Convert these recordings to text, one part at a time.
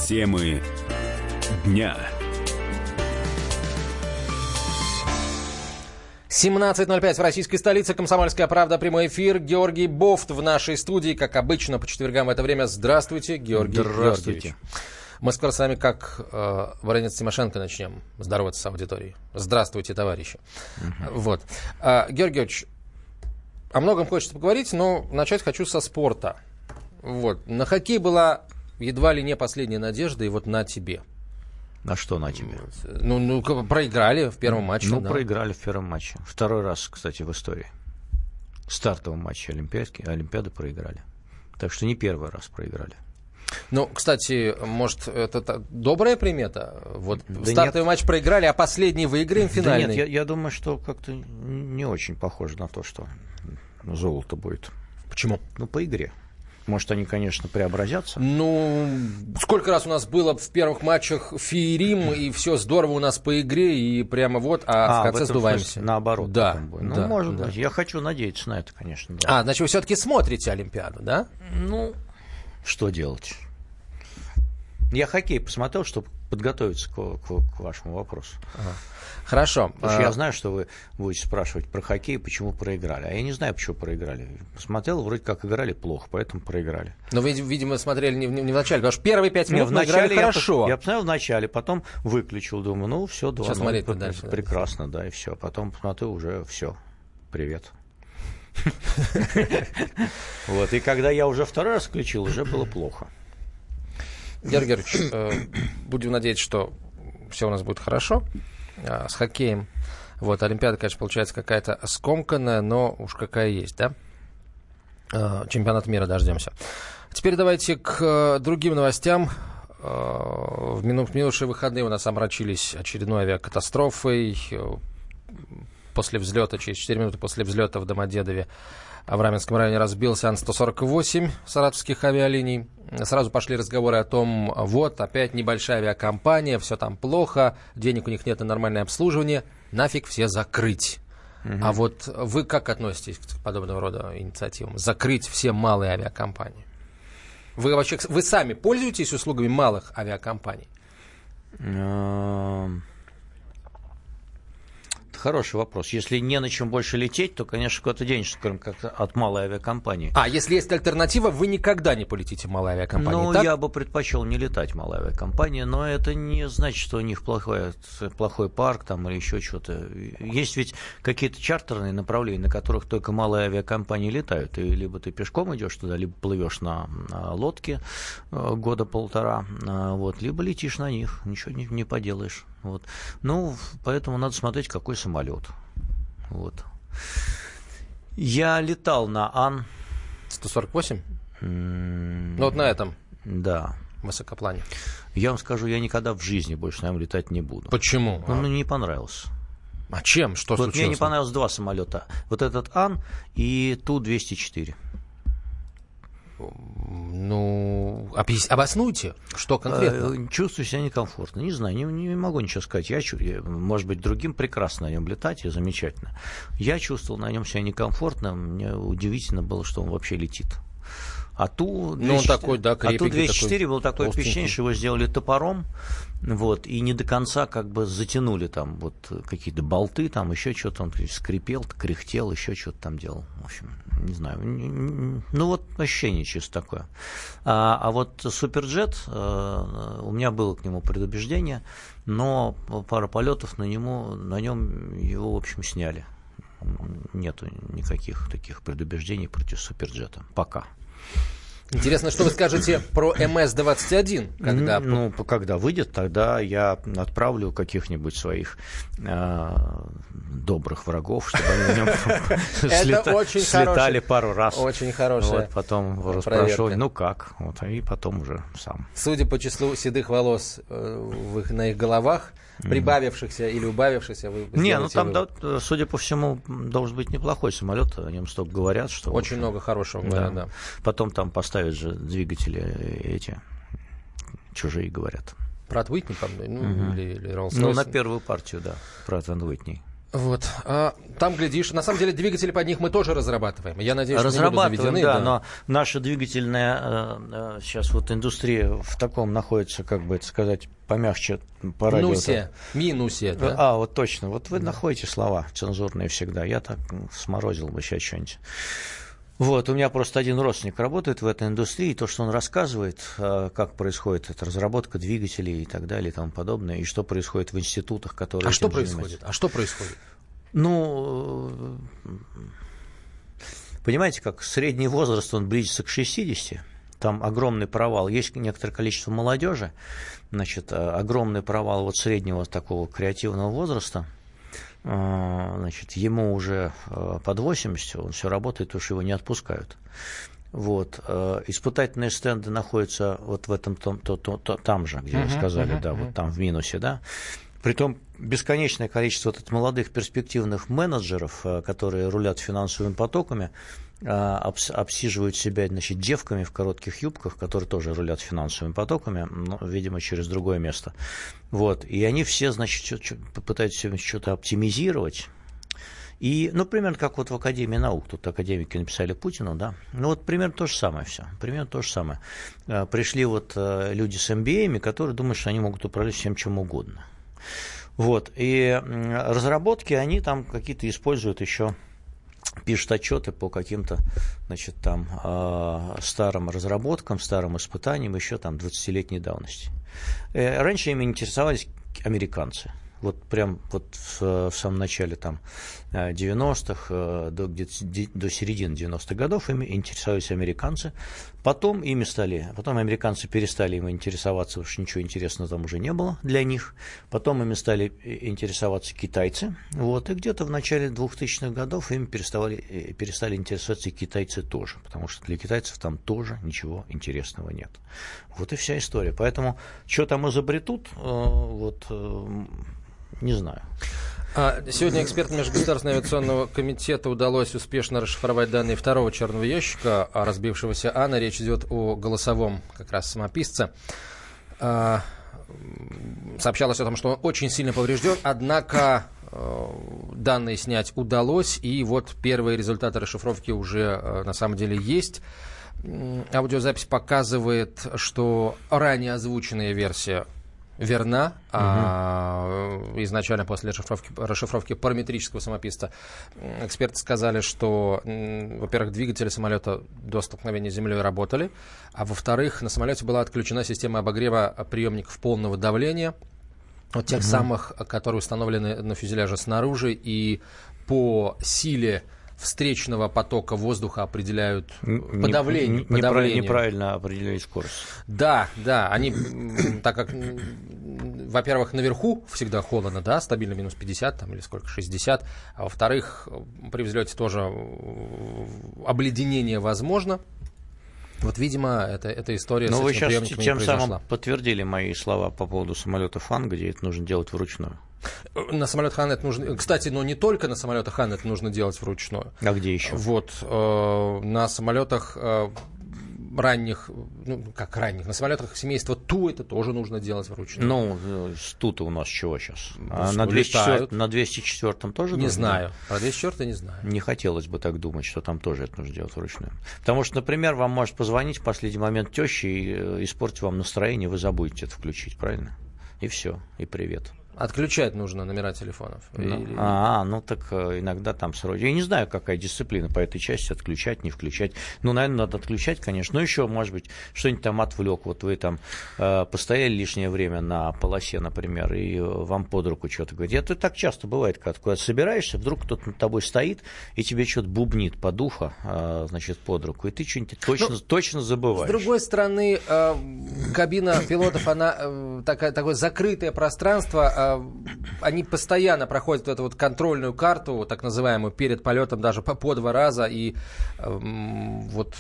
Темы дня. 17:05 в российской столице. «Комсомольская правда». Прямой эфир. Георгий Бофт в нашей студии, как обычно, по четвергам в это время. Здравствуйте, Георгий Георгиевич. Мы скоро с вами, как Воронец Тимошенко, начнем здороваться с аудиторией. Здравствуйте, товарищи. Вот. Георгий Георгиевич, о многом хочется поговорить, но начать хочу со спорта. Вот. На хоккей была едва ли не последняя надежда, и вот на тебе. На что на тебе? Ну, проиграли в первом матче. Ну, да. проиграли в первом матче. Второй раз, кстати, в истории. В стартовом матче Олимпиады проиграли. Так что не первый раз проиграли. Ну, кстати, может, это добрая примета? Вот Да стартовый матч проиграли, а последний выиграем финальный. Да нет, я думаю, что как-то не очень похоже на то, что золото будет. Почему? Ну, по игре. Может, они, конечно, преобразятся. Ну, сколько раз у нас было в первых матчах феерим, и все здорово у нас по игре, и прямо вот, а в конце сдуваемся. Наоборот. Да, Ну, да, может да. быть. Я хочу надеяться на это, конечно. Да. Значит, вы все-таки смотрите Олимпиаду, да? Ну, что делать? Я хоккей посмотрел, чтобы подготовиться к вашему вопросу. Хорошо. Потому что я знаю, что вы будете спрашивать про хоккей, почему проиграли. А я не знаю, почему проиграли. Посмотрел, вроде как играли плохо, поэтому проиграли. Но вы, видимо, смотрели не в начале, потому что первые 5 минут мы играли хорошо. Я посмотрел в начале, потом выключил, думаю, ну все, 2-0. Сейчас смотреть дальше. Прекрасно, да, и все. Потом посмотрел, уже все. Привет. Вот, и когда я уже второй раз включил, уже было плохо. Георгий Георгиевич, будем надеяться, что все у нас будет хорошо с хоккеем. Вот, Олимпиада, конечно, получается какая-то скомканная, но уж какая есть, да? Чемпионат мира дождемся. Теперь давайте к другим новостям. В минувшие выходные у нас омрачились очередной авиакатастрофой. После взлета, через 4 минуты после взлета в Домодедове в Раменском районе разбился Ан-148 саратовских авиалиний. Сразу пошли разговоры о том, вот, опять небольшая авиакомпания, все там плохо, денег у них нет на нормальное обслуживание, нафиг все закрыть. А вот вы как относитесь к подобного рода инициативам? Закрыть все малые авиакомпании? Вы сами пользуетесь услугами малых авиакомпаний? Хороший вопрос. Если не на чем больше лететь, то, конечно, куда-то денешься, кроме как от малой авиакомпании. Если есть альтернатива, вы никогда не полетите в малой авиакомпании, Ну, так? я бы предпочел не летать в малой авиакомпании, но это не значит, что у них плохой парк там, или еще что-то. Есть ведь какие-то чартерные направления, на которых только малые авиакомпании летают. И либо ты пешком идешь туда, либо плывешь на лодке года полтора, вот, либо летишь на них, ничего не поделаешь. Вот. Ну, поэтому надо смотреть, какой самолет. Вот. Я летал на Ан-148? Ну, вот на этом? Да. Высокоплане. Я вам скажу, я никогда в жизни больше на нем летать не буду. Почему? Он мне не понравился. А чем? Что вот случилось? Мне не понравилось 2 самолета. Вот этот Ан и Ту-204. Ну, обоснуйте, что конкретно. Чувствую себя некомфортно. Не знаю, не могу ничего сказать. Может быть, другим прекрасно на нем летать, и замечательно. Я чувствовал на нем себя некомфортно. Мне удивительно было, что он вообще летит. А Ту-204 был такое впечатление, что его сделали топором, вот, и не до конца как бы затянули там вот какие-то болты, там еще что-то, он скрипел, кряхтел, еще что-то там делал. В общем, не знаю. Ну вот ощущение чисто такое. А вот Суперджет, у меня было к нему предубеждение, но пара полетов на нем его, в общем, сняли. Нету никаких таких предубеждений против Суперджета. Пока. Интересно, что вы скажете про МС-21? Когда выйдет, тогда я отправлю каких-нибудь своих добрых врагов, чтобы они на нем слетали пару раз. Очень хорошая. Вот, потом расспрашивал, ну как, вот, и потом уже сам. Судя по числу седых волос на их головах, прибавившихся или убавившихся, вы там, судя по всему, должен быть неплохой самолет, о нем столько говорят, что... Очень много хорошего говорят, да. Потом там поставят же двигатели эти, чужие говорят. Pratt & Whitney, или Rolls-Royce? Ну, на первую партию, да, Pratt & Whitney. Вот. Там, глядишь, на самом деле двигатели под них мы тоже разрабатываем. Я надеюсь, что не будут заведены. Да, но наша двигательная сейчас вот индустрия в таком находится, как бы это сказать, помягче по радио. Минусе, да? Вот точно. Вот вы находите слова цензурные всегда. Я так сморозил бы сейчас что-нибудь. Вот, у меня просто один родственник работает в этой индустрии, и то, что он рассказывает, как происходит эта разработка двигателей и так далее и тому подобное, и что происходит в институтах, которые... Что происходит? Ну, понимаете, как средний возраст, он близится к 60, там огромный провал. Есть некоторое количество молодежи, значит, огромный провал вот среднего такого креативного возраста. Значит, ему уже под 80, он все работает, потому что его не отпускают. Вот. Испытательные стенды находятся вот в этом там же, где вы сказали, да, вот там в минусе, да. Притом бесконечное количество вот молодых перспективных менеджеров, которые рулят финансовыми потоками, обсиживают себя, значит, девками в коротких юбках, которые тоже рулят финансовыми потоками, но, видимо, через другое место. Вот. И они все, значит, пытаются что-то оптимизировать. И, ну, примерно как вот в Академии наук, тут академики написали Путину, да, ну, вот примерно то же самое все, примерно то же самое. Пришли вот люди с MBA, которые думают, что они могут управлять всем чем угодно. Вот. И разработки, они там какие-то используют еще, пишут отчеты по каким-то, значит, там старым разработкам, старым испытаниям еще там 20-летней давности. Раньше ими интересовались американцы. Вот прям вот в самом начале там 90-х, до середины 90-х годов ими интересовались американцы. Потом американцы перестали ими интересоваться, потому что ничего интересного там уже не было для них. Потом ими стали интересоваться китайцы. Вот, и где-то в начале 2000-х годов ими перестали интересоваться и китайцы тоже, потому что для китайцев там тоже ничего интересного нет. Вот и вся история. Поэтому что там изобретут, вот... Не знаю. Сегодня экспертам Межгосударственного авиационного комитета удалось успешно расшифровать данные второго черного ящика, разбившегося Ана. Речь идет о голосовом как раз самописце. Сообщалось о том, что он очень сильно поврежден, однако данные снять удалось, и вот первые результаты расшифровки уже на самом деле есть. Аудиозапись показывает, что ранее озвученная версия верна. Изначально после расшифровки параметрического самописца эксперты сказали, что, во-первых, двигатели самолета до столкновения с землей работали, а во-вторых, на самолете была отключена система обогрева приемников полного давления, вот тех самых, которые установлены на фюзеляже снаружи, и по силе встречного потока воздуха определяют по давлению. Неправильно определяют скорость. Да, они, так как, во-первых, наверху всегда холодно, да, стабильно минус 50 там, или сколько, 60, а во-вторых, при взлете тоже обледенение возможно. Вот, видимо, эта история с этими приемниками не произошла. Но вы сейчас тем самым подтвердили мои слова по поводу самолетов Ан, где это нужно делать вручную. На самолетах Ан это нужно... Кстати, но не только на самолетах Ан это нужно делать вручную. А где еще? Вот, на самолетах ранних, на самолетах семейства Ту это тоже нужно делать вручную. Ну, Ту-то у нас чего сейчас? На 204-м тоже? Не знаю. Про 204-й не знаю. Не хотелось бы так думать, что там тоже это нужно делать вручную. Потому что, например, вам может позвонить в последний момент теща и испортить вам настроение, вы забудете это включить, правильно? И все, и привет. Отключать нужно номера телефонов. Так иногда там срочно. Я не знаю, какая дисциплина по этой части, отключать, не включать. Ну, наверное, надо отключать, конечно. Но еще, может быть, что-нибудь там отвлек. Вот вы там постояли лишнее время на полосе, например, и вам под руку что-то говорит. Это так часто бывает, когда куда-то собираешься, вдруг кто-то над тобой стоит, и тебе что-то бубнит под ухо, значит, под руку, и ты что-нибудь точно забываешь. С другой стороны, кабина пилотов, она такое закрытое пространство. Они постоянно проходят эту вот контрольную карту, так называемую, перед полетом даже по 2 раза, и вот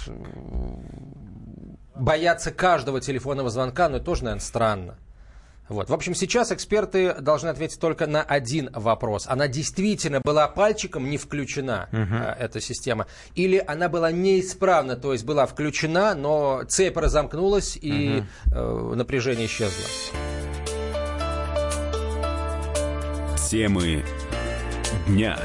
бояться каждого телефонного звонка, это тоже, наверное, странно. Вот. В общем, сейчас эксперты должны ответить только на один вопрос. Она действительно была пальчиком не включена, эта система, или она была неисправна, то есть была включена, но цепь разомкнулась и напряжение исчезло. Темы дня.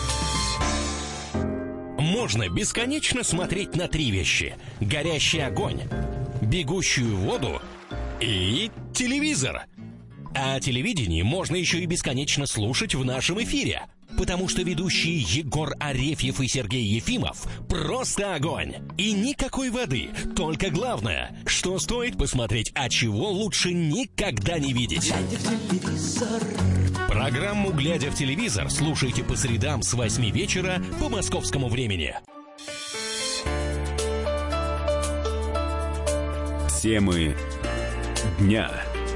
Можно бесконечно смотреть на три вещи: горящий огонь, бегущую воду и телевизор. А телевидение можно еще и бесконечно слушать в нашем эфире, потому что ведущие Егор Арефьев и Сергей Ефимов просто огонь. И никакой воды, только главное, что стоит посмотреть, а чего лучше никогда не видеть. Глядя в телевизор. Программу «Глядя в телевизор» слушайте по средам с 8 вечера по московскому времени. Темы дня.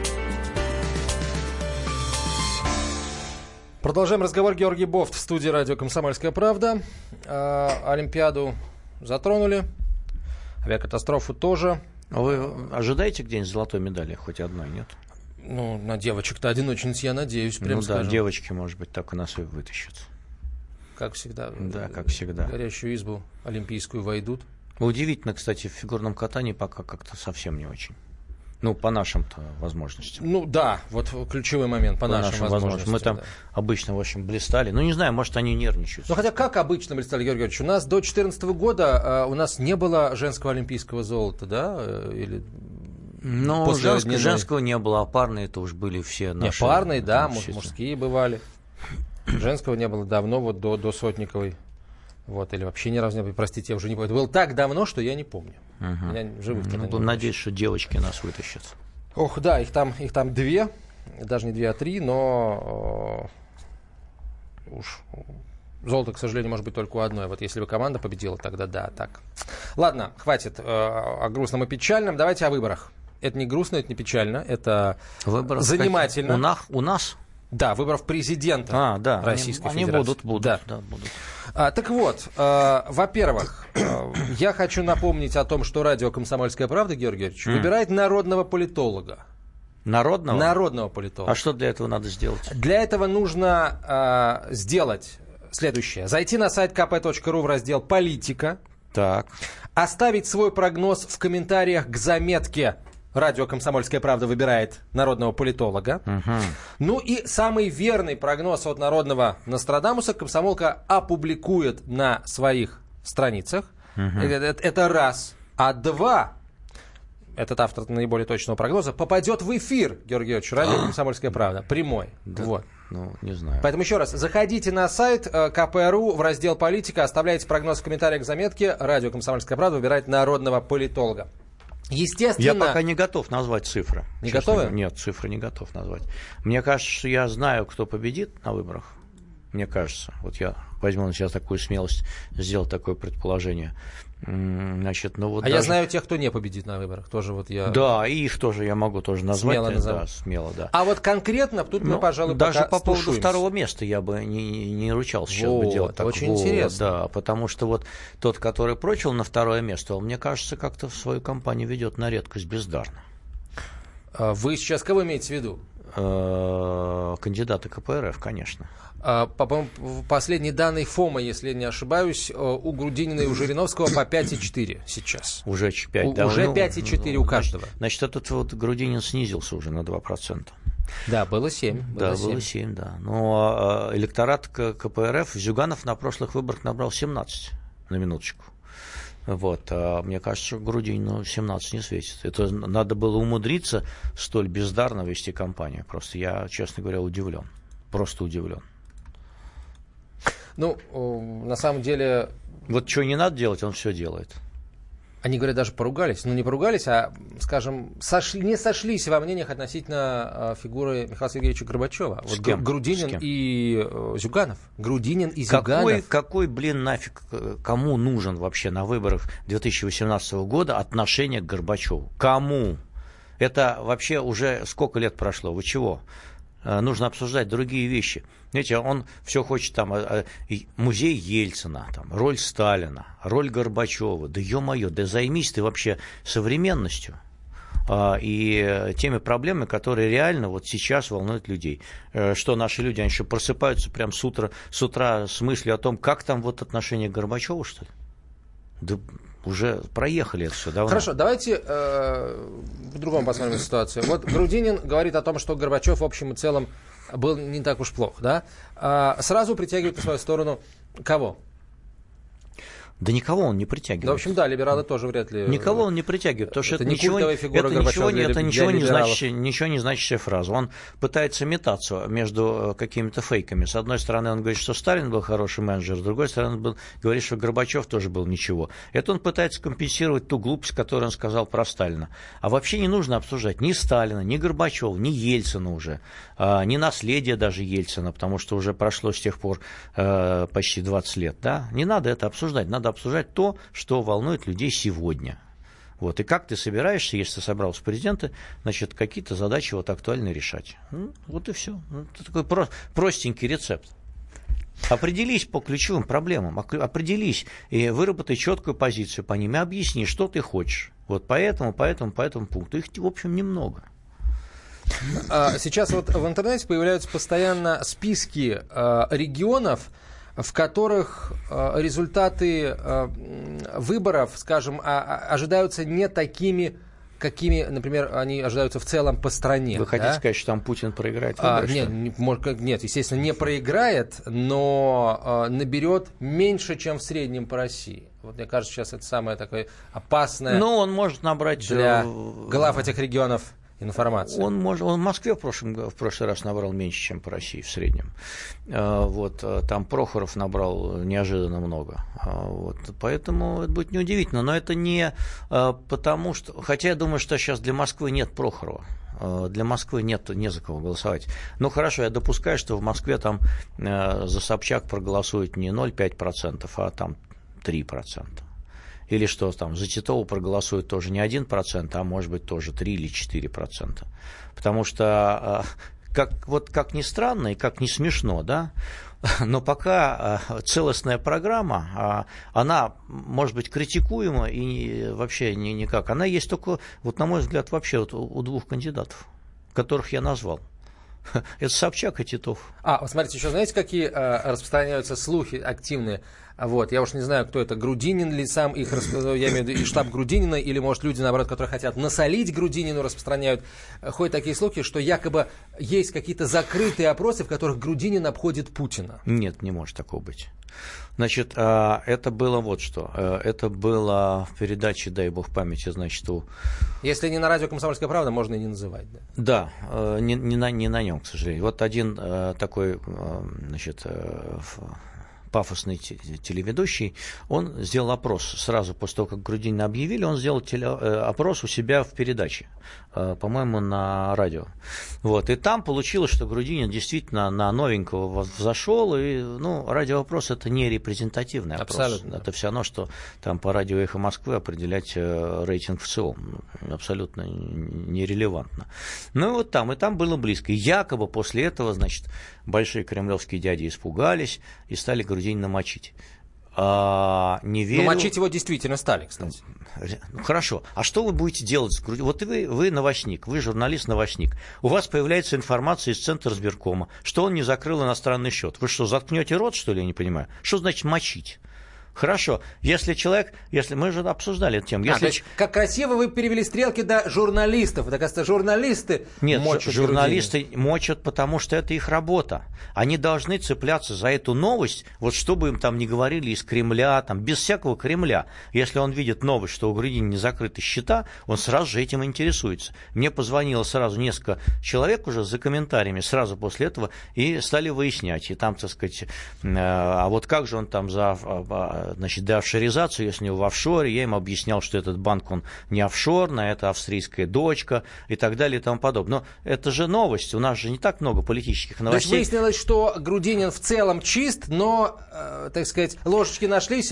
Продолжаем разговор. Георгий Бофт в студии радио «Комсомольская правда». Олимпиаду затронули, авиакатастрофу тоже. Вы ожидаете где-нибудь золотой медали? Хоть одной, нет? Ну, на девочек-то одиночниц, я надеюсь, прям скажем. Да, девочки, может быть, так у нас и вытащат. Как всегда. Да, как всегда. В горящую избу олимпийскую войдут. Удивительно, кстати, в фигурном катании пока как-то совсем не очень. Ну, по нашим-то возможностям. Ну, да, вот ключевой момент, по нашим возможностям. Мы там обычно, в общем, блистали. Ну, не знаю, может, они нервничают. Ну, хотя как обычно блистали, Георгий Георгиевич? У нас до 2014 года у нас не было женского олимпийского золота, да? Или... Ну, женского не было, а парные это уж были все наши. Не, парные, да, мужские бывали. Женского не было давно, вот до Сотниковой. Вот, или вообще ни разу не было. Простите, я уже не помню. Это было так давно, что я не помню. Меня живых-то будем надеяться, что девочки нас вытащат. Ох, да, их там две. Даже не две, а три, но уж золото, к сожалению, может быть только у одной. Вот если бы команда победила, тогда да, так. Ладно, хватит о грустном и печальном. Давайте о выборах. Это не грустно, это не печально, это выборы занимательно. У нас? Да, выборов президента да, Российской они Федерации. Будут. Да, будут. Так вот, во-первых, я хочу напомнить о том, что радио «Комсомольская правда», Георгий Георгиевич, выбирает народного политолога. Народного? Народного политолога. А что для этого надо сделать? Для этого нужно сделать следующее. Зайти на сайт kp.ru в раздел «Политика». Так. Оставить свой прогноз в комментариях к заметке. Радио «Комсомольская правда» выбирает народного политолога. Ну и самый верный прогноз от народного Нострадамуса комсомолка опубликует на своих страницах. Это раз. А два, этот автор наиболее точного прогноза, попадет в эфир, Георгий Георгиевич, радио «Комсомольская правда». Прямой. Да. Вот. Ну, не знаю. Поэтому еще раз, заходите на сайт kp.ru в раздел «Политика», оставляйте прогноз в комментариях к заметке. Радио «Комсомольская правда» выбирает народного политолога. Естественно... Я пока не готов назвать цифры. Не готовы? Нет, цифры не готов назвать. Мне кажется, что я знаю, кто победит на выборах. Мне кажется. Вот я возьму на себя такую смелость сделать такое предположение. Значит, ну вот я знаю тех, кто не победит на выборах. Тоже вот я... Да, и их тоже я могу тоже назвать. Смело назову. Да, смело, да. А вот конкретно тут мы, пожалуй, даже пока по поводу стушуемся. второго места я бы не ручался сейчас вот, бы делать так. Очень интересно. Да, потому что вот тот, который прочил на второе место, он, мне кажется, как-то свою кампанию ведет на редкость бездарно. Вы сейчас кого имеете в виду? Кандидаты КПРФ, конечно. По-моему, последние данные ФОМа, если я не ошибаюсь, у Грудинина и у Жириновского по 5,4 сейчас. Уже 5, да? Уже 5,4 у каждого. Значит, этот вот Грудинин снизился уже на 2%. Да, было 7. Было 7, да. Но электорат КПРФ, Зюганов на прошлых выборах набрал 17, на минуточку. Вот, мне кажется, что Грудинину 17 не светит. Это надо было умудриться столь бездарно вести кампанию. Просто я, честно говоря, удивлен. Просто удивлен. Ну, на самом деле... Вот что не надо делать, он все делает. Они, говорят, даже поругались. Ну, не поругались, а, скажем, не сошлись во мнениях относительно фигуры Михаила Сергеевича Горбачева. Вот Грудинин и Зюганов. Грудинин и Зюганов. Какой, нафиг, кому нужен вообще на выборах 2018 года отношение к Горбачеву? Кому? Это вообще уже сколько лет прошло? Вы чего? Нужно обсуждать другие вещи. Знаете, он все хочет там музей Ельцина, там, роль Сталина, роль Горбачева. Да ё-моё, да займись ты вообще современностью и теми проблемами, которые реально вот сейчас волнуют людей. Что наши люди, они еще просыпаются прям с утра с мыслью о том, как там вот отношение к Горбачеву, что ли? Да уже проехали это все давно. Хорошо, давайте по-другому посмотрим ситуацию. Вот Грудинин говорит о том, что Горбачев в общем и целом был не так уж плох, да, сразу притягивает на свою сторону кого? Да никого он не притягивает. Да, в общем, да, либералы тоже вряд ли... Никого он не притягивает, потому что это ничего не значащая фраза. Он пытается метаться между какими-то фейками. С одной стороны, он говорит, что Сталин был хороший менеджер, с другой стороны, он говорит, что Горбачев тоже был ничего. Это он пытается компенсировать ту глупость, которую он сказал про Сталина. А вообще не нужно обсуждать ни Сталина, ни Горбачева, ни Ельцина уже, ни наследие даже Ельцина, потому что уже прошло с тех пор почти 20 лет. Да? Не надо это обсуждать, надо обсуждать то, что волнует людей сегодня. Вот. И как ты собираешься, если ты собрался в президенты, значит, какие-то задачи вот актуальные решать. Вот и все. Это такой простенький рецепт. Определись по ключевым проблемам, определись и выработай четкую позицию по ним и объясни, что ты хочешь. Вот по этому пункту. Их, в общем, немного. Сейчас вот в интернете появляются постоянно списки регионов, в которых результаты выборов, скажем, ожидаются не такими, какими, например, они ожидаются в целом по стране. Вы хотите сказать, что там Путин проиграет выборы? Нет, естественно, не проиграет, но наберет меньше, чем в среднем по России. Вот мне кажется, сейчас это самое такое опасное. Но он может набрать для глав этих регионов информация. Он в Москве в прошлый раз набрал меньше, чем по России в среднем. Вот, там Прохоров набрал неожиданно много. Вот, поэтому это будет неудивительно. Но это не потому, что... Хотя я думаю, что сейчас для Москвы нет Прохорова. Для Москвы не за кого голосовать. Ну, хорошо, я допускаю, что в Москве там за Собчак проголосует не 0,5%, а там 3%. Или что там, за Титова проголосует тоже не 1%, а может быть тоже 3 или 4%. Потому что, как ни странно и как ни смешно, да, но пока целостная программа, она может быть критикуема и вообще никак. Она есть только, вот, на мой взгляд, вообще вот у двух кандидатов, которых я назвал. Это Собчак и Титов. Смотрите, еще знаете, какие распространяются слухи активные? Вот, я уж не знаю, кто это, Грудинин ли сам их, я имею в виду и штаб Грудинина, или, может, люди, наоборот, которые хотят насолить Грудинину, распространяют. Ходят такие слухи, что якобы есть какие-то закрытые опросы, в которых Грудинин обходит Путина. Нет, не может такого быть. Значит, это было вот что. Это было в передаче, дай бог памяти, значит, Если не на радио «Комсомольская правда», можно и не называть. Да, не на нем, к сожалению. Вот один такой, значит, пафосный телеведущий, он сделал опрос сразу после того, как Грудинина объявили, он сделал опрос у себя в передаче, по-моему, на радио. Вот. И там получилось, что Грудинин действительно на новенького взошел, и, радиоопрос это не репрезентативный опрос. Абсолютно. Это все равно, что там по радио «Эхо Москвы» определять рейтинг в целом. Абсолютно нерелевантно. Ну и вот там, было близко. И якобы после этого, значит, большие кремлевские дяди испугались и стали Грудинина мочить. Не верю. Но мочить его действительно стали, кстати. Хорошо. А что вы будете делать с Грудининым? Вот вы новостник, вы журналист-новостник. У вас появляется информация из Центра избиркома, что он не закрыл иностранный счет. Вы что, заткнете рот, что ли, я не понимаю? Что значит мочить? Хорошо, если мы же обсуждали эту тему. То есть, как красиво вы перевели стрелки до журналистов. Это, кажется, журналисты мочат. Журналисты мочат, потому что это их работа. Они должны цепляться за эту новость, вот чтобы им там не говорили из Кремля, там, без всякого Кремля. Если он видит новость, что у Грудинина не закрыты счета, он сразу же этим интересуется. Мне позвонило сразу несколько человек уже за комментариями сразу после этого и стали выяснять. И там, так сказать, а вот как же он там значит, деофшоризацию, если у него в офшоре, я им объяснял, что этот банк, он не офшорный, это австрийская дочка и так далее и тому подобное. Но это же новость, у нас же не так много политических новостей. То есть выяснилось, что Грудинин в целом чист, но, так сказать, ложечки нашлись,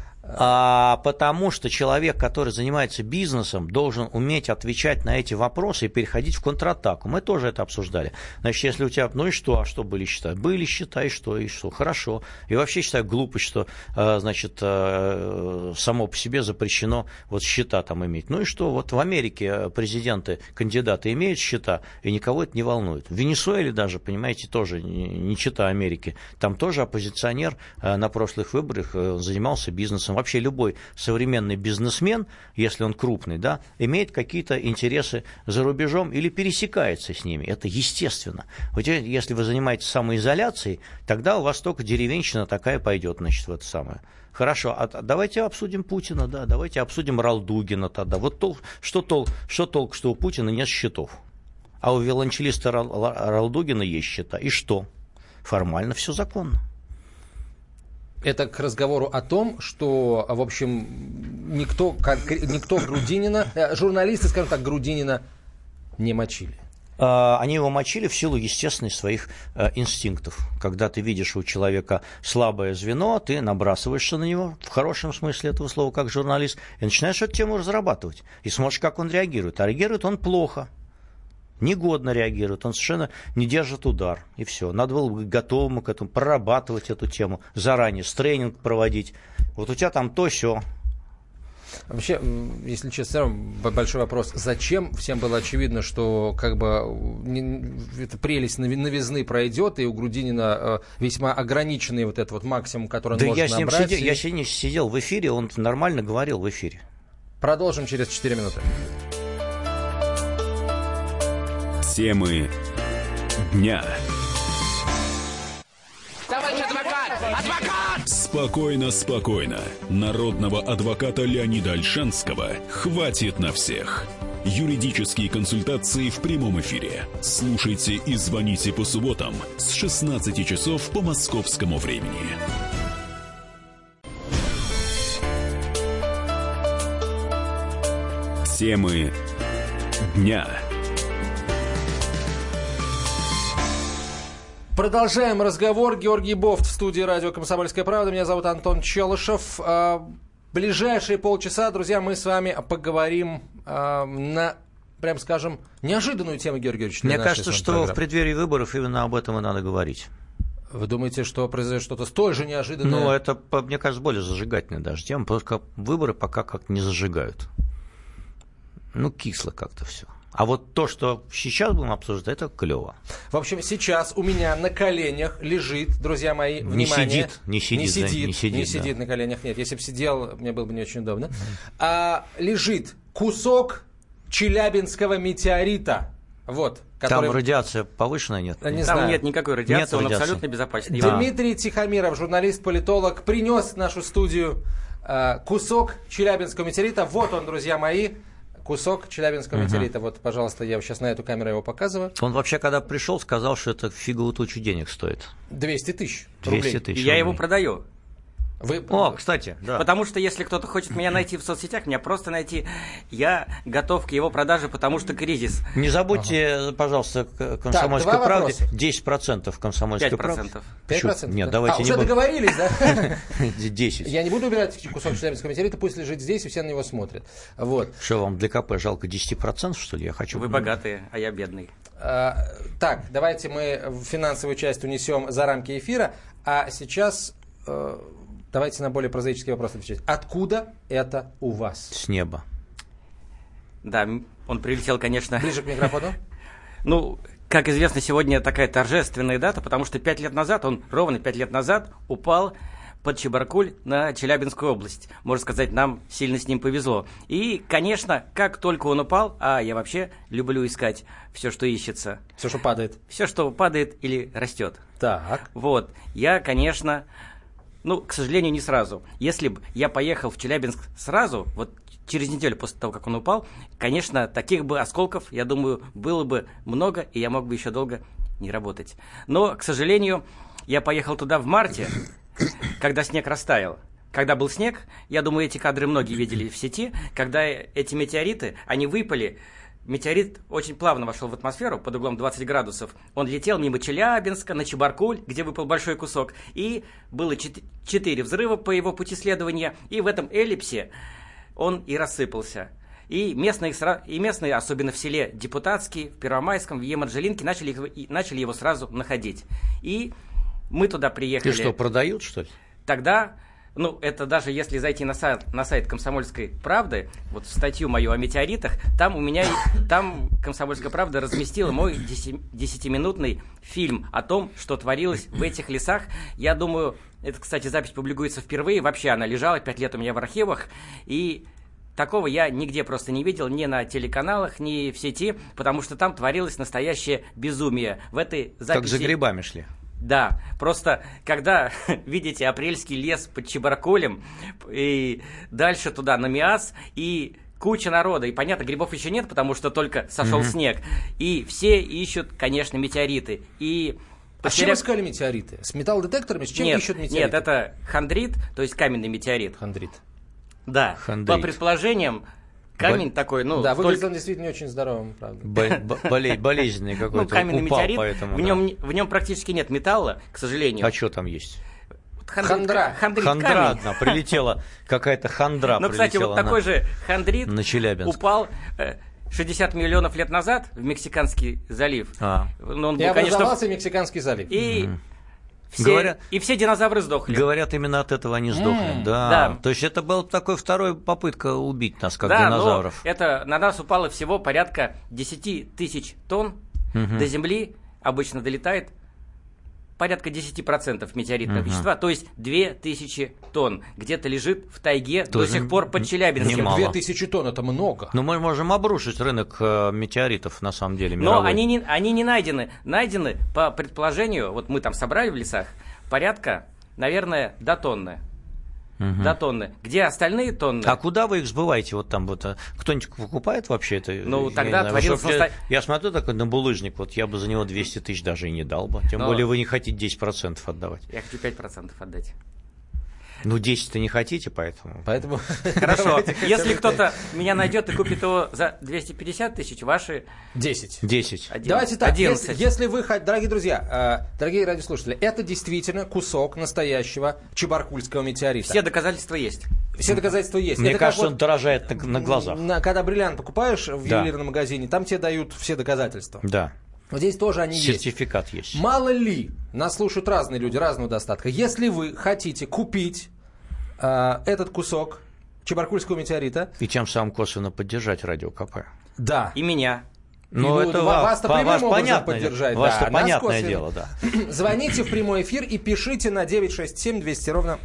потому что человек, который занимается бизнесом, должен уметь отвечать на эти вопросы и переходить в контратаку. Мы тоже это обсуждали. Значит, если у тебя, и что, а что были счета? Были счета, и что, хорошо. И вообще считаю глупость, что, значит, само по себе запрещено вот счета там иметь. Ну и что, вот в Америке президенты, кандидаты имеют счета, и никого это не волнует. В Венесуэле даже, понимаете, тоже не чета Америки. Там тоже оппозиционер на прошлых выборах занимался бизнесом. вообще любой современный бизнесмен, если он крупный, да, имеет какие-то интересы за рубежом или пересекается с ними. Это естественно. Вот если вы занимаетесь самоизоляцией, тогда у вас только деревенщина такая пойдет, значит, в это самое. Хорошо, а давайте обсудим Путина, да, давайте обсудим Ралдугина тогда. Вот что толк, что у Путина нет счетов, а у виолончелиста Ралдугина есть счета. И что? Формально все законно. Это к разговору о том, что, в общем, никто Грудинина, журналисты, скажем так, Грудинина не мочили. Они его мочили в силу естественных своих инстинктов. Когда ты видишь у человека слабое звено, ты набрасываешься на него, в хорошем смысле этого слова, как журналист, и начинаешь эту тему разрабатывать. И смотришь, как он реагирует. А реагирует он плохо. Негодно реагирует, он совершенно не держит удар, и все. Надо было быть готовым к этому, прорабатывать эту тему заранее, тренинг проводить. Вот у тебя там то, сё. Вообще, если честно, большой вопрос. Зачем всем было очевидно, что как бы эта прелесть новизны пройдет, и у Грудинина весьма ограниченный вот этот вот максимум, который он может набрать? Я с ним сидел в эфире, он нормально говорил в эфире. Продолжим через 4 минуты. Темы дня. Товарищ адвокат! Адвокат! Спокойно, спокойно. Народного адвоката Леонида Ольшанского хватит на всех. Юридические консультации в прямом эфире. Слушайте и звоните по субботам с 16 часов по московскому времени. Темы дня. Продолжаем разговор. Георгий Бофт в студии радио «Комсомольская правда». Меня зовут Антон Челышев. Ближайшие полчаса, друзья, мы с вами поговорим на, прям скажем, неожиданную тему, Георгий Георгиевич. Мне кажется, что в преддверии выборов именно об этом и надо говорить. Вы думаете, что произойдет что-то столь же неожиданное? Ну, это, мне кажется, более зажигательная даже тема, потому что выборы пока как не зажигают. Ну, кисло как-то все. А вот то, что сейчас будем обсуждать, это клево. В общем, сейчас у меня на коленях лежит, друзья мои, внимание. Не сидит на коленях, нет. Если бы сидел, мне было бы не очень удобно. Лежит кусок челябинского метеорита. Вот. Который... Там радиация повышенная, нет? Не Там знаю. Нет никакой радиации, нет он радиации. абсолютно безопасен. Дмитрий Тихомиров, журналист-политолог, принес в нашу студию кусок челябинского метеорита. Вот он, друзья мои. Кусок челябинского метеорита. Вот, пожалуйста, я сейчас на эту камеру его показываю. Он вообще, когда пришел, сказал, что это фиговую тучу денег стоит. 200 тысяч рублей. 200 тысяч. Я его продаю. О, кстати, да. Потому что если кто-то хочет меня найти в соцсетях, меня просто найти, я готов к его продаже, потому что кризис. Не забудьте, пожалуйста, «Комсомольской правде» 10% «Комсомольской правды». 5%? Нет, давайте уже не будем. договорились, да? 10. Я не буду убирать кусок челябинского метеорита, пусть лежит здесь, и все на него смотрят. Вот. Что, вам для КП жалко 10%, что ли? Я хочу... Вы богатые, а я бедный. Так, давайте мы финансовую часть унесем за рамки эфира, а сейчас... Давайте на более прозаический вопрос отвечать. Откуда это у вас? С неба. Да, он прилетел, конечно... Ближе к микрофону. Ну, как известно, сегодня такая торжественная дата, потому что 5 лет назад, он ровно 5 лет назад упал под Чебаркуль на Челябинскую область. Можно сказать, нам сильно с ним повезло. И, конечно, как только он упал, а я вообще люблю искать все, что ищется. Все, что падает. Все, что падает или растет. Так. Вот, я, конечно... Ну, к сожалению, не сразу. Если бы я поехал в Челябинск сразу, вот через неделю после того, как он упал, конечно, таких бы осколков, я думаю, было бы много, и я мог бы еще долго не работать. Но, к сожалению, я поехал туда в марте, когда снег растаял. Когда был снег, я думаю, эти кадры многие видели в сети, когда эти метеориты, они выпали. Метеорит очень плавно вошел в атмосферу под углом 20 градусов. Он летел мимо Челябинска, на Чебаркуль, где выпал большой кусок. И было 4 взрыва по его пути следования. И в этом эллипсе он и рассыпался. И местные, особенно в селе Депутатский, в Первомайском, в Еманжелинке, начали его сразу находить. И мы туда приехали. Ты что, продают, что ли? Тогда ну, это даже если зайти на сайт «Комсомольской правды», вот в статью мою о метеоритах, там «Комсомольская правда» разместила мой 10-минутный фильм о том, что творилось в этих лесах. Я думаю, это, кстати, запись публикуется впервые. Вообще она лежала 5 лет у меня в архивах, и такого я нигде просто не видел, ни на телеканалах, ни в сети, потому что там творилось настоящее безумие. В этой записи... Как за грибами шли. Да, просто когда видите апрельский лес под Чебаркулем и дальше туда на Миас, и куча народа, и понятно, грибов еще нет, потому что только сошел снег, и все ищут, конечно, метеориты. И с чем искали метеориты? С металлодетекторами? С чем ищут метеориты? Нет, это хондрит, то есть каменный метеорит. Хондрит. Да, хондрит. По предположениям, камень такой, ну... Да, выглядит он действительно не очень здоровым, правда. Болезненный какой-то, ну, каменный упал, метеорит, поэтому... в нем практически нет металла, к сожалению. А что там есть? Хандра, хандра одна, прилетела, какая-то хандра. Ну, кстати, вот такой же хондрит на Челябинск упал 60 миллионов лет назад в Мексиканский залив. И образовался Мексиканский залив. И... И все динозавры сдохли. Говорят, именно от этого они сдохли. Да. То есть это была такая вторая попытка убить нас, как динозавров. Да, это на нас упало всего порядка 10 тысяч тонн. До Земли обычно долетает порядка 10% метеоритного вещества, то есть 2000 тонн. Где-то лежит в тайге до сих пор под Челябинском. 2000 тонн, это много. Но мы можем обрушить рынок метеоритов, на самом деле, мировой. Но они не найдены. Найдены, по предположению, вот мы там собрали в лесах, порядка, наверное, до тонны. До тонны. Где остальные тонны? А куда вы их сбываете? Вот там вот кто-нибудь покупает вообще это? Ну, тогда творился... Я смотрю такой на булыжник, вот я бы за него 200 тысяч даже и не дал бы. Тем более вы не хотите 10% отдавать. Я хочу 5% отдать. Ну, 10-то не хотите, поэтому... Хорошо. Если кто-то меня найдет и купит его за 250 тысяч, ваши... 10. 10. Давайте так, 11. Если вы хотите... Дорогие друзья, дорогие радиослушатели, это действительно кусок настоящего чебаркульского метеорита. Все доказательства есть. Все доказательства есть. Мне кажется, он дорожает на глазах. Когда бриллиант покупаешь в ювелирном магазине, там тебе дают все доказательства. Да. Вот здесь тоже они есть. Сертификат есть. Мало ли, нас слушают разные люди, разного достатка. Если вы хотите купить этот кусок чебаркульского метеорита... И тем самым косвенно поддержать радио КП. Да. И меня. Ну, это вас-то прямым образом поддержать. Вас-то понятное дело, да. Звоните в прямой эфир и пишите на 967-200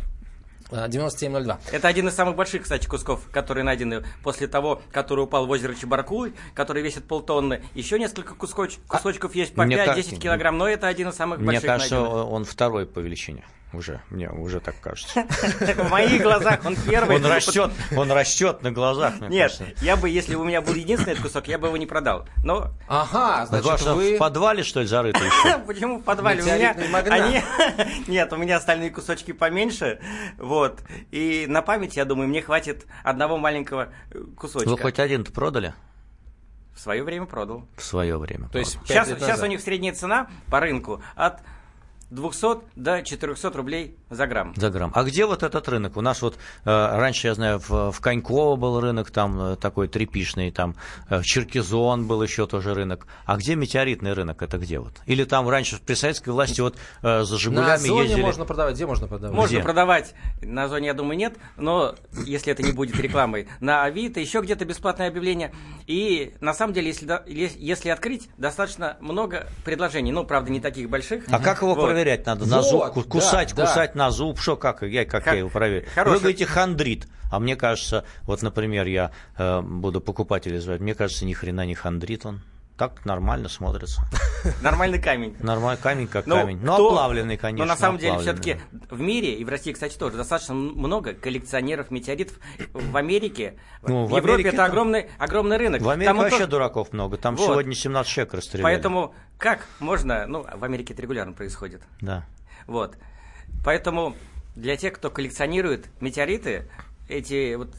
9702. Это один из самых больших, кстати, кусков, которые найдены после того, который упал в озеро Чебаркуль, который весит полтонны. Еще несколько кусочков есть по 5-10 килограмм, но это один из самых больших. Мне кажется, найденных. Он второй по величине. Мне уже так кажется. В моих глазах он первый. Он растет на глазах. Нет, я бы, если у меня был единственный этот кусок, я бы его не продал. Но... Ага, значит, вы... в подвале, что ли, зарыто еще? Почему в подвале? У меня... Нет, у меня остальные кусочки поменьше. Вот. И на память, я думаю, мне хватит одного маленького кусочка. Вы хоть один-то продали? В свое время продал. В свое время. То есть сейчас у них средняя цена по рынку от 200 до 400 рублей за грамм. За грамм. А где вот этот рынок? У нас вот раньше, я знаю, в Коньково был рынок, там такой трепишный, там в Черкизон был еще тоже рынок. А где метеоритный рынок? Это где вот? Или там раньше при советской власти вот за «Жигулями» ездили? На Озоне можно продавать. Где можно продавать? Можно продавать. На Озоне, я думаю, нет. Но если это не будет рекламой, на Авито еще где-то бесплатное объявление. И на самом деле, если открыть, достаточно много предложений. Ну, правда, не таких больших. А как его проверять? Надо на зуб, кусать на зуб, что, как я его проверю? Вы говорите хондрит, а мне кажется, вот, например, я буду покупателей звать, мне кажется, ни хрена не хондрит он. Так нормально смотрится. Нормальный камень. Нормальный камень, как камень. Ну, оплавленный, конечно. Но на самом деле, все-таки в мире, и в России, кстати, тоже достаточно много коллекционеров метеоритов. В Америке, в Европе это огромный рынок. В Америке вообще дураков много. Там сегодня 17 человек расстреляли. Поэтому как можно... Ну, в Америке это регулярно происходит. Да. Вот. Поэтому для тех, кто коллекционирует метеориты, эти вот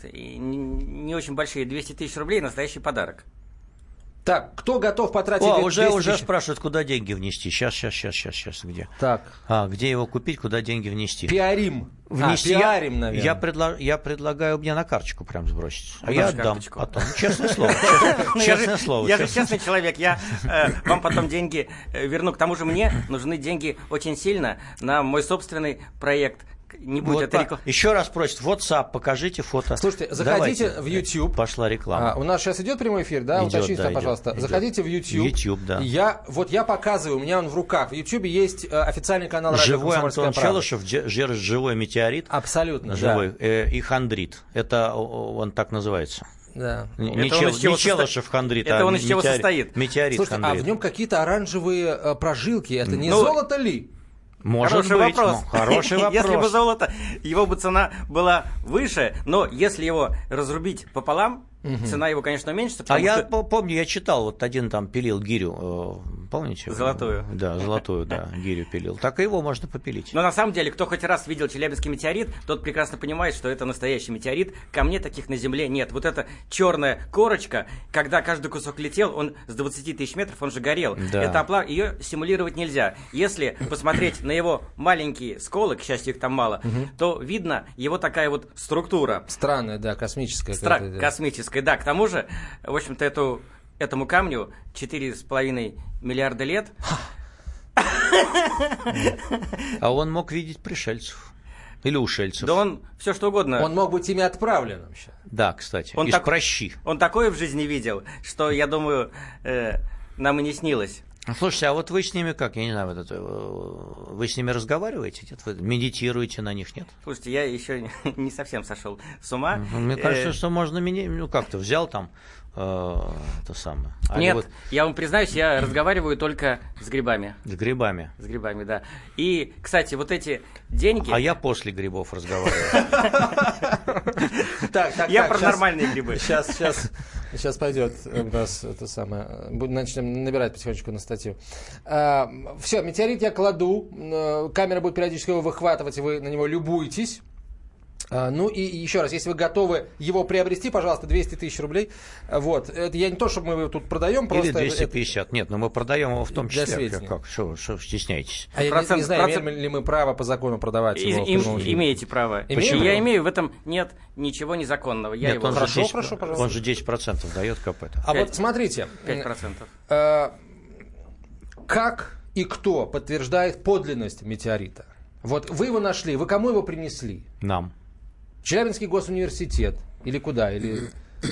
не очень большие 200 тысяч рублей – настоящий подарок. Так, кто готов потратить... Уже спрашивают, куда деньги внести. Сейчас, где? Так. Где его купить, куда деньги внести? Пиарим. Внести пиарим, наверное. Я предлагаю мне на карточку прям сбросить. Я отдам потом. Честное слово. Честное слово. Я же честный человек. Я вам потом деньги верну. К тому же мне нужны деньги очень сильно на мой собственный проект. не будет Вот это реклама. еще раз просит, WhatsApp, покажите фото. Слушайте, заходите в YouTube. Пошла реклама. У нас сейчас идет прямой эфир, да? Идет, Уточните, да, пожалуйста. идет. Заходите в YouTube. YouTube, да. Я показываю, у меня он в руках. В YouTube есть официальный канал радио Живой «Комсомольская Антон правда». Челышев, живой метеорит. Абсолютно, живой. И хондрит. Это он так называется. Да. Не Это он из чего Челышев хондрит, это а он из чего состоит? Метеорит Слушайте, хондрит. а в нем какие-то оранжевые прожилки. Это не золото ли? Может Хороший быть. вопрос. Хороший вопрос. Если бы золото, его бы цена была выше, но если его разрубить пополам, цена его, конечно, уменьшится. А я помню, я читал, вот один там пилил гирю, помните? Золотую. Да, золотую, да, гирю пилил. Так и его можно попилить. Но на самом деле, кто хоть раз видел Челябинский метеорит, тот прекрасно понимает, что это настоящий метеорит. Камней таких на Земле нет. Вот эта черная корочка, когда каждый кусок летел, он с 20 тысяч метров, он же горел. Да. Это ее симулировать нельзя. Если посмотреть на его маленькие сколы, к счастью, их там мало, то видно его такая вот структура. Странная, да, космическая. Космическая, да. К тому же, в общем-то, этому камню 4,5 миллиарда лет. А он мог видеть пришельцев. Или ушельцев. Да он все что угодно. Он мог быть ими отправлен вообще. Да, кстати. Он из прощи. Он такое в жизни видел, что, я думаю, нам и не снилось. Слушайте, а вот вы с ними как? Я не знаю, вы с ними разговариваете? Нет? Вы медитируете на них, нет? Слушайте, я еще не совсем сошел с ума. Мне кажется, что можно как-то взял там то самое. Нет, вот... я вам признаюсь, я разговариваю только с грибами. С грибами? С грибами, да. И, кстати, вот эти деньги... А я после грибов разговариваю. Я про нормальные грибы. Сейчас пойдет у нас это самое. Начнем набирать потихонечку на статью. Все, метеорит я кладу. Камера будет периодически его выхватывать, и вы на него любуетесь. Ну и еще раз, если вы готовы его приобрести, пожалуйста, 200 тысяч рублей. Вот. Это я не то, чтобы мы его тут продаем. Просто или 250. Нет, но мы продаем его в том числе. Как? Что стесняетесь? А я не знаю, имеем ли мы право по закону продавать его. Имеете право. Почему? Я имею, в этом нет ничего незаконного. Я нет, его... Хорошо, пожалуйста. Он же 10% дает КП. А вот смотрите. 5%. Как и кто подтверждает подлинность метеорита? Вот вы его нашли, вы кому его принесли? Нам. Челябинский госуниверситет или куда? Или...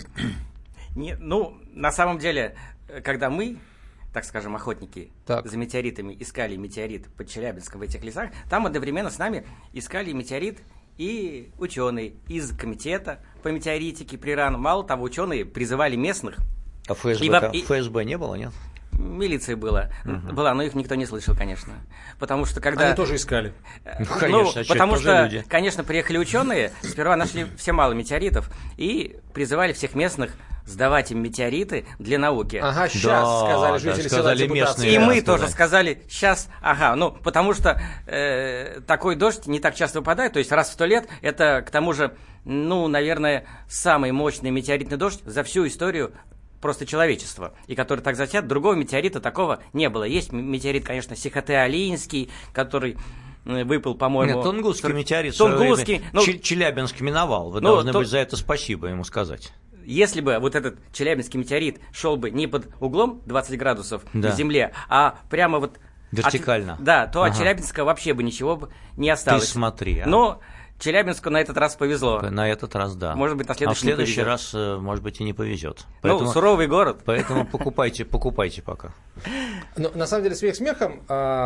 Ну, на самом деле, когда мы, так скажем, охотники за метеоритами, искали метеорит под Челябинском в этих лесах, там одновременно с нами искали метеорит и ученые из комитета по метеоритике при РАН. Мало того, ученые призывали местных. А ФСБ не было, нет? Милиция была, но их никто не слышал, конечно. Потому что когда... Они тоже искали. Конечно, потому что, конечно, приехали ученые, сперва нашли все мало метеоритов и призывали всех местных сдавать им метеориты для науки. Ага, сейчас, сказали жители села местные. И мы тоже сказали, сейчас, потому что такой дождь не так часто выпадает, то есть раз в 100 лет, это, к тому же, наверное, самый мощный метеоритный дождь за всю историю просто человечества, и который так затят, другого метеорита такого не было. Есть метеорит, конечно, Сихотэ-Алиинский, который выпал, по-моему... Нет, Тунгусский метеорит. Тунгусский. Челябинск миновал. Вы должны быть за это спасибо ему сказать. Если бы вот этот Челябинский метеорит шел бы не под углом 20 градусов на Земле, а прямо вот... Вертикально. То от Челябинска вообще бы ничего бы не осталось. Ты смотри. Но Челябинску на этот раз повезло. На этот раз, да. Может быть, на следующий, в следующий раз, может быть, и не повезет. Поэтому, суровый город. Поэтому покупайте пока. Но, на самом деле, смех смехом,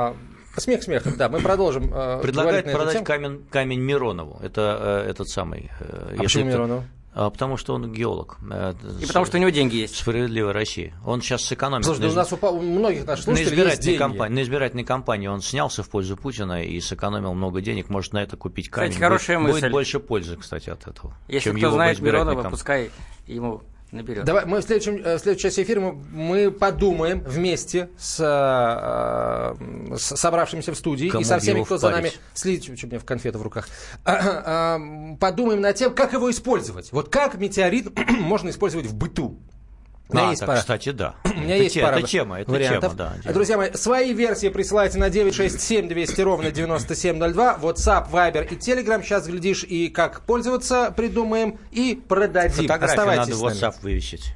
да, мы продолжим. Предлагают продать камень Миронову. Это этот самый... почему Миронову? Потому что он геолог. И потому что у него деньги есть. Справедливая Россия. Он сейчас сэкономит. Слушай, у нас у многих наших слушателей есть деньги. На избирательной кампании он снялся в пользу Путина и сэкономил много денег. Может на это купить камень. Кстати, хорошая мысль. Будет больше пользы, кстати, от этого. Если кто знает Миронова, пускай ему наберет. Давай, мы в следующей части эфира мы подумаем вместе с собравшимся в студии и со всеми, кто за нами следит, что у меня в конфеты в руках, подумаем над тем, как его использовать. Вот как метеорит можно использовать в быту. Кстати, да. У меня есть пара вариантов. Да. Друзья мои, свои версии присылайте на 967-200-97-02, WhatsApp, Viber и Telegram. Сейчас, глядишь, и как пользоваться придумаем и продадим. Фотографию надо в WhatsApp вывесить.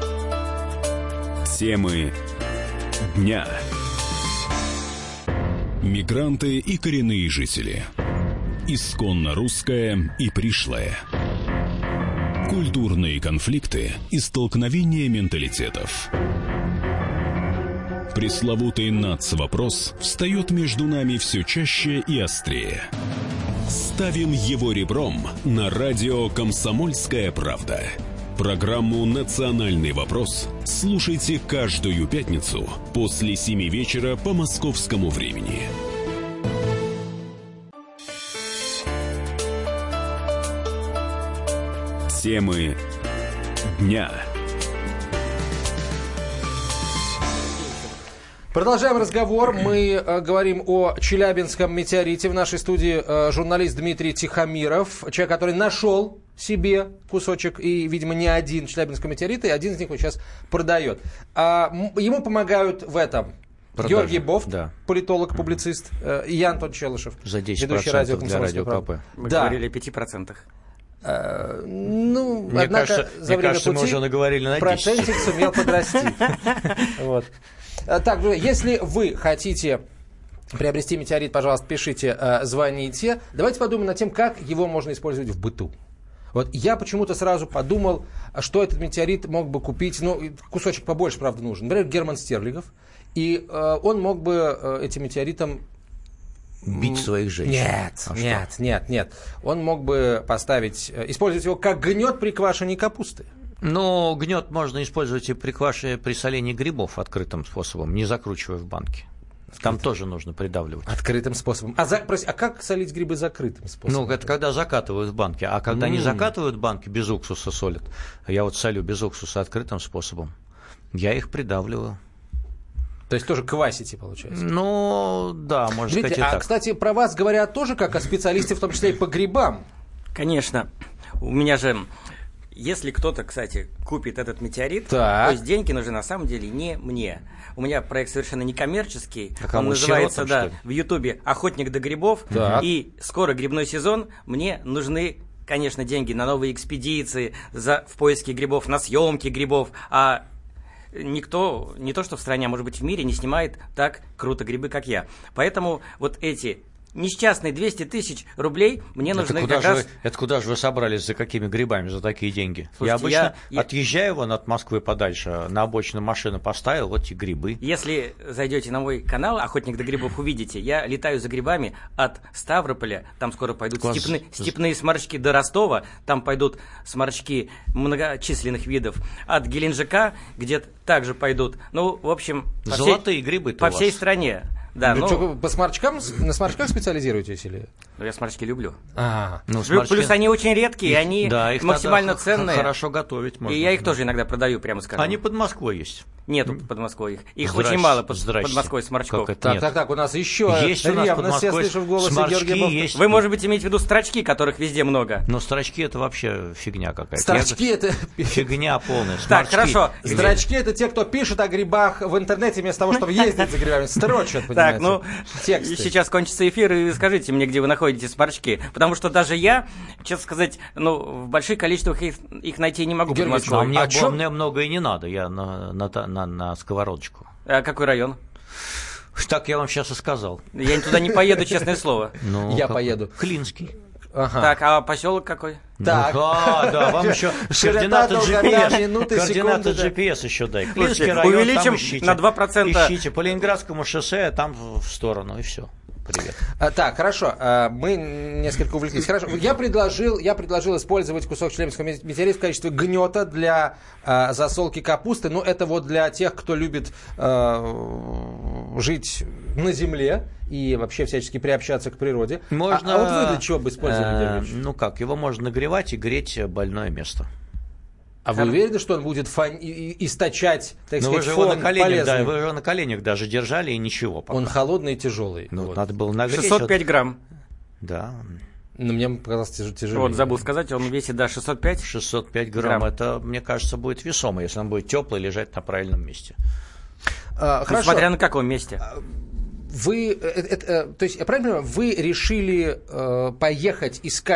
Темы дня. Мигранты и коренные жители. Исконно русское и пришлое. Культурные конфликты и столкновения менталитетов. Пресловутый НАЦ-вопрос встает между нами все чаще и острее. Ставим его ребром на радио «Комсомольская правда». Программу «Национальный вопрос» слушайте каждую пятницу после 7 вечера по московскому времени. Темы дня. Продолжаем разговор. Мы говорим о Челябинском метеорите. В нашей студии журналист Дмитрий Тихомиров, человек, который нашел себе кусочек, и, видимо, не один Челябинского метеорита, и один из них он сейчас продает. Ему помогают в этом Георгий Бофт, да, политолог, публицист, и я, Антон Челышев, за 10% ведущий радио для радио КП. Мы говорили о 5%. Мне кажется, мы уже наговорили на 10%. Процентик сумел подрасти. Вот. Так, если вы хотите приобрести метеорит, пожалуйста, пишите, звоните. Давайте подумаем над тем, как его можно использовать в быту. Вот я почему-то сразу подумал, что этот метеорит мог бы купить, кусочек побольше, правда, нужен. Например, Герман Стерлигов. И он мог бы этим метеоритом бить своих женщин. Нет. Он мог бы использовать его как гнет при квашении капусты. Но гнет можно использовать и при солении грибов открытым способом, не закручивая в банке. Там тоже нужно придавливать. Открытым способом. А как солить грибы закрытым способом? Это когда закатывают в банке. А когда не закатывают в банке, без уксуса солят. Я вот солю без уксуса открытым способом. Я их придавливаю. То есть тоже квасите, получается? Да, можно Дмитрий, сказать и так. Кстати, про вас говорят тоже как о специалисте, в том числе и по грибам. Конечно. У меня же... Если кто-то, кстати, купит этот метеорит, так, то есть деньги нужны на самом деле не мне. У меня проект совершенно некоммерческий. Он называется, в Ютубе «Охотник до грибов». Так. И скоро грибной сезон. Мне нужны, конечно, деньги на новые экспедиции в поиске грибов, на съемки грибов. А никто, не то что в стране, а может быть в мире, не снимает так круто грибы, как я. Поэтому вот эти... несчастные 200 тысяч рублей мне нужны как раз... Это куда же вы собрались, за какими грибами, за такие деньги? Слушайте, я отъезжаю вон от Москвы подальше, на обочину машину поставил, вот эти грибы. Если зайдете на мой канал «Охотник до грибов», увидите, я летаю за грибами от Ставрополя, там скоро пойдут степные сморчки до Ростова, там пойдут сморчки многочисленных видов, от Геленджика, где также пойдут, в общем... Золотые грибы по всей стране. Да, что, на сморчках специализируетесь или? Я сморчки люблю. Сморчки... Плюс они очень редкие, они максимально ценные. Хорошо готовить можно. И я их тоже иногда продаю, прямо скажем. Они под Москвой есть. Нету под Москвой их. Их очень мало под Москвой сморчков. Так, у нас еще есть ревность, я слышу в голосе Георгия Бофта. Вы, может быть, имеете в виду строчки, которых везде много. Но строчки это вообще фигня какая-то. Строчки это... Фигня полная. Так, хорошо. Строчки это те, кто пишет о грибах в интернете вместо того, чтобы ездить за грибами. Строчат, понимаете. Так, тексты. Сейчас кончится эфир, и скажите мне, где вы находите сморчки. Потому что даже я, честно сказать, в больших количествах их найти не могу под Москвой. Мне много и не надо. Я на сковородочку. А какой район? Так я вам сейчас и сказал. Я туда не поеду, честное слово. Я поеду. Клинский. Ага. Так, а поселок какой? Так. Да, вам еще координаты GPS еще дай. Клинский район, увеличим на 2%. Ищите по Ленинградскому шоссе, там в сторону, и все. Привет. Так, хорошо. Мы несколько увлеклись. Хорошо. Я предложил использовать кусок Челябинского метеорита в качестве гнета для засолки капусты. Это вот для тех, кто любит жить на земле и вообще всячески приобщаться к природе. Можно... А вот вы для чего бы использовали? Его можно нагревать и греть больное место. А вы уверены, что он будет источать, так сказать, фон полезный? Да, вы его на коленях даже держали, и ничего пока. Он холодный и тяжелый. Надо было нагреть. 605 грамм. Да. Мне показалось тяжелее. Вот, забыл сказать, он весит, 605? 605 грамм. Это, мне кажется, будет весомо, если он будет теплый, лежать на правильном месте. Хорошо. Смотря на каком месте. То есть, я правильно понимаю, вы решили поехать искать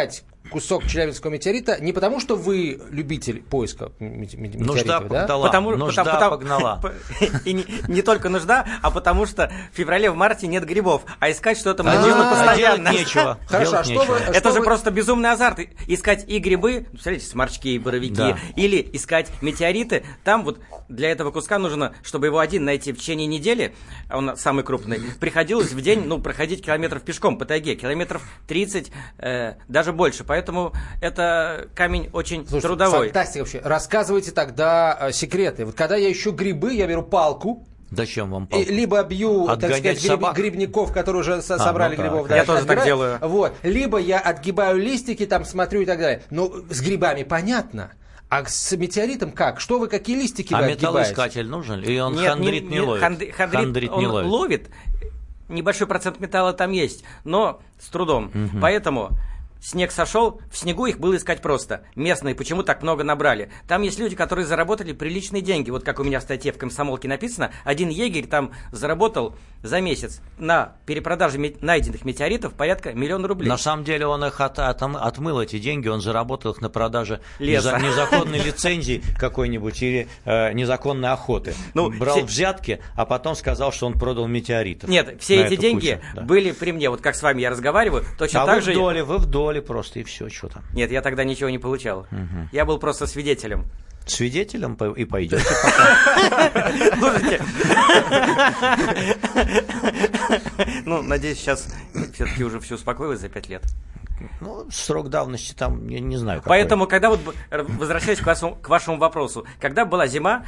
кусок челябинского метеорита не потому, что вы любитель поиска метеоритов, Нужда да? погнала. И не только нужда, а потому что в феврале-марте нет грибов, а искать что-то мы нужно постоянно. Делать нечего. Хорошо, Это же просто безумный азарт. Искать и грибы, смотрите, сморчки и боровики, или искать метеориты. Там вот для этого куска нужно, чтобы его один найти в течение недели, он самый крупный, приходилось в день, проходить километров пешком по тайге, километров 30, даже больше. Поэтому это камень очень трудовой. Фантастика вообще. Рассказывайте тогда секреты. Вот когда я ищу грибы, я беру палку. Зачем вам палку? Либо бью, отгонять так сказать, грибников, которые уже собрали грибов. Я тоже так делаю. Вот. Либо я отгибаю листики, там смотрю и так далее. Но с грибами понятно. А с метеоритом как? Что вы, какие листики вы отгибаете? Металлоискатель нужен? И он хондрит не ловит? Хондрит не ловит. Небольшой процент металла там есть, но с трудом. Поэтому снег сошел, в снегу их было искать просто. Местные почему так много набрали? Там есть люди, которые заработали приличные деньги. Вот как у меня в статье в «Комсомолке» написано, один егерь там заработал за месяц на перепродаже найденных метеоритов порядка 1 000 000 рублей. На самом деле он их отмыл, эти деньги, он заработал их на продаже леса, незаконной лицензии какой-нибудь или незаконной охоты. Брал взятки, а потом сказал, что он продал метеоритов. Нет, все эти деньги были при мне. Вот как с вами я разговариваю, точно так же... вы в доле просто, и все, что там. Нет, я тогда ничего не получал. Я был просто свидетелем. Свидетелем и пойдете пока. Слушайте. Надеюсь, сейчас все-таки уже все успокоилось за 5 лет. Срок давности там, я не знаю. Поэтому, когда вот, возвращаясь к вашему вопросу, когда была зима,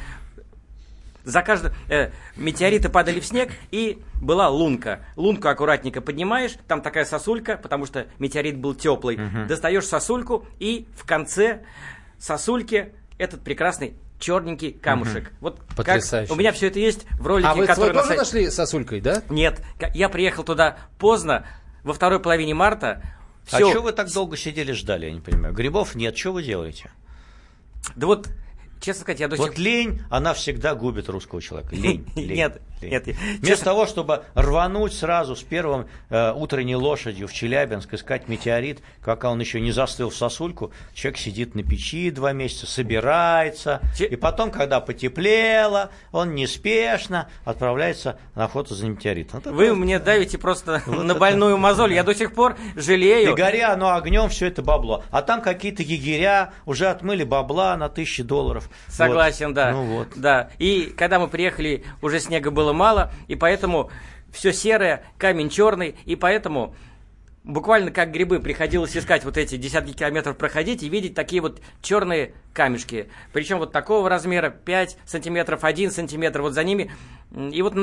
за каждый метеориты падали в снег, и была лунка. Лунку аккуратненько поднимаешь, там такая сосулька, потому что метеорит был теплый. Достаешь сосульку, и в конце сосульки этот прекрасный черненький камушек. Вот потрясающе. У меня все это есть в ролике. А вы свой тоже нашли сосулькой, да? Нет, я приехал туда поздно, во второй половине марта. А что вы так долго сидели, ждали, я не понимаю? Грибов нет, что вы делаете? Да вот, честно сказать, я до сих пор... лень, она всегда губит русского человека. Лень. Нет. Вместо того, чтобы рвануть сразу с первым утренней лошадью в Челябинск, искать метеорит, пока он еще не застыл в сосульку, человек сидит на печи 2 месяца, собирается, и потом, когда потеплело, он неспешно отправляется на охоту за метеоритом. Вы мне давите просто на больную мозоль. Я до сих пор жалею. И горя, огнем все это бабло. А там какие-то егеря уже отмыли бабла на $1000. Согласен, да. Да. И когда мы приехали, уже снега было мало, и поэтому все серое, камень черный, и поэтому буквально как грибы приходилось искать вот эти десятки километров проходить и видеть такие вот черные камешки. Причем вот такого размера 5 сантиметров, 1 сантиметр, вот за ними. И вот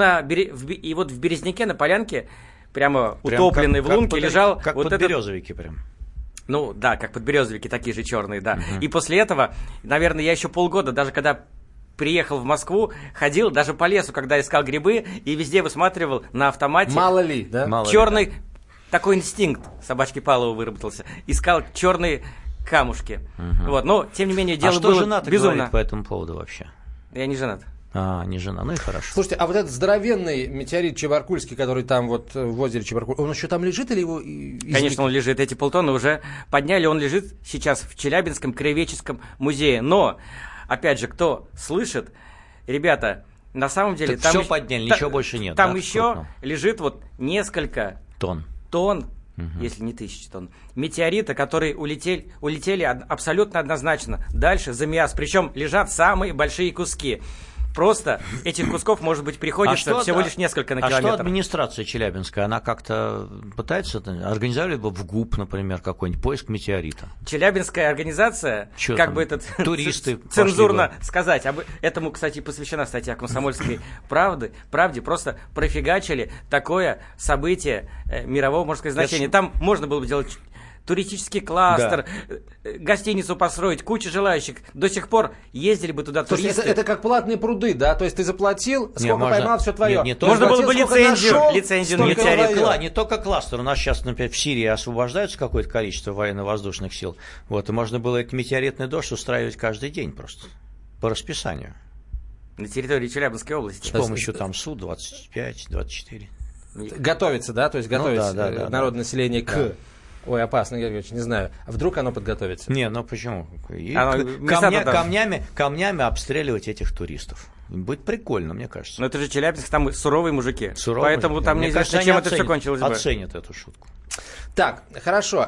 в Березняке, на полянке, прямо утопленный в лунке лежал... Как вот подберезовики прям. Как подберезовики, такие же черные, да. И после этого, наверное, я еще полгода, даже когда приехал в Москву, ходил даже по лесу, когда искал грибы, и везде высматривал на автомате. Мало ли, да? Черный, такой инстинкт собачки Павлова выработался. Искал черные камушки. Но, тем не менее, дело было безумно. А что жена говорит по этому поводу вообще? Я не женат. Не жена, и хорошо. Слушайте, а вот этот здоровенный метеорит Чебаркульский, который там вот в озере Чебаркуль, он еще там лежит или его... Конечно, он лежит. Эти полтонны уже подняли, он лежит сейчас в Челябинском краеведческом музее. Но, опять же, кто слышит, ребята, на самом деле... Там все подняли, ничего больше нет. Там еще лежит вот несколько тонн, если не 1000 тонн, метеорита, которые улетели абсолютно однозначно дальше за Миас. Причем лежат самые большие куски. Просто этих кусков, может быть, приходится всего лишь несколько на километр. А что администрация челябинская? Она как-то пытается организовали бы в ГУП, например, какой-нибудь поиск метеорита? Челябинская организация, туристы цензурно сказать. Этому, кстати, посвящена статья «Комсомольской правды». Правде просто профигачили такое событие мирового, можно сказать, значения. Там можно было бы делать... туристический кластер, гостиницу построить, куча желающих. До сих пор ездили бы туда туристы. Это как платные пруды, да? То есть ты заплатил, сколько поймал, все твое. Можно было бы лицензию на метеорит. Не только кластер. У нас сейчас, например, в Сирии освобождаются какое-то количество военно-воздушных сил. И можно было этот метеоритный дождь устраивать каждый день просто. По расписанию. На территории Челябинской области. С помощью там Су-25, 24. Готовится, да? То есть готовится народное население к... Ой, опасно, Георгий Георгиевич, не знаю. А вдруг оно подготовится? Не, ну почему? Камнями обстреливать этих туристов. Будет прикольно, мне кажется. Но это же Челябинск, там суровые мужики. Поэтому там неизвестно, чем это все кончилось бы. Оценят эту шутку. Так, хорошо.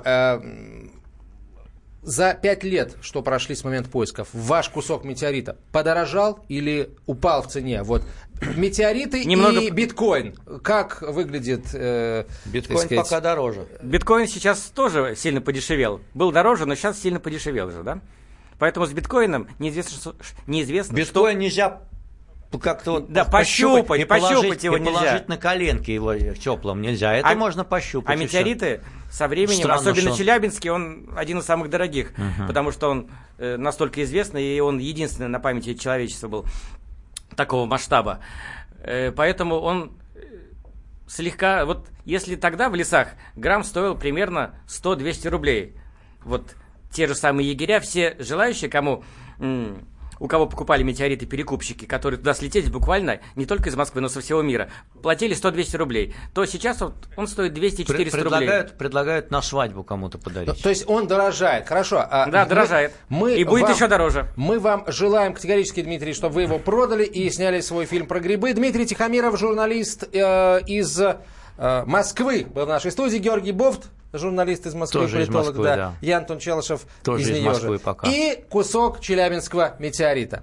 За 5 лет, что прошли с момента поисков, ваш кусок метеорита подорожал или упал в цене? Вот метеориты и биткоин. Как выглядит? Биткоин пока дороже. Биткоин сейчас тоже сильно подешевел. Был дороже, но сейчас сильно подешевел же, да? Поэтому с биткоином неизвестно биткоин нельзя как-то пощупать его нельзя. Положить на коленки его теплым нельзя. Это можно пощупать. А метеориты со временем, странно, особенно в Челябинске, он один из самых дорогих, потому что он настолько известный, и он единственный на памяти человечества был такого масштаба. Поэтому он слегка... Вот если тогда в лесах грамм стоил примерно 100-200 рублей, вот те же самые егеря, все желающие, у кого покупали метеориты перекупщики, которые туда слетели буквально не только из Москвы, но со всего мира, платили 100-200 рублей, то сейчас он стоит 200-400 рублей. Предлагают на свадьбу кому-то подарить. То есть он дорожает, хорошо. Да, дорожает. И будет еще дороже. Мы вам желаем категорически, Дмитрий, чтобы вы его продали и сняли свой фильм про грибы. Дмитрий Тихомиров, журналист из Москвы, был в нашей студии. Георгий Бофт, журналист из Москвы, тоже политолог, из Москвы, да. Я Антон Челышев тоже из нее Москвы же. Пока. И кусок челябинского метеорита.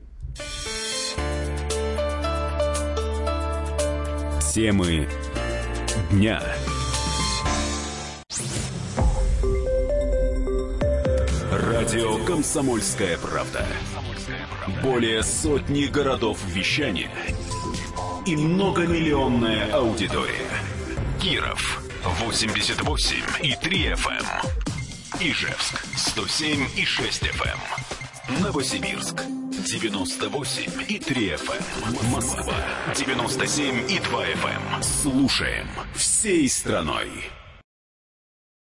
Темы дня. Радио «Комсомольская правда». Более сотни городов вещания и многомиллионная аудитория. Киров 88,3 FM. Ижевск 107,6 FM. Новосибирск 98,3 FM. Москва 97,2 FM. Слушаем всей страной.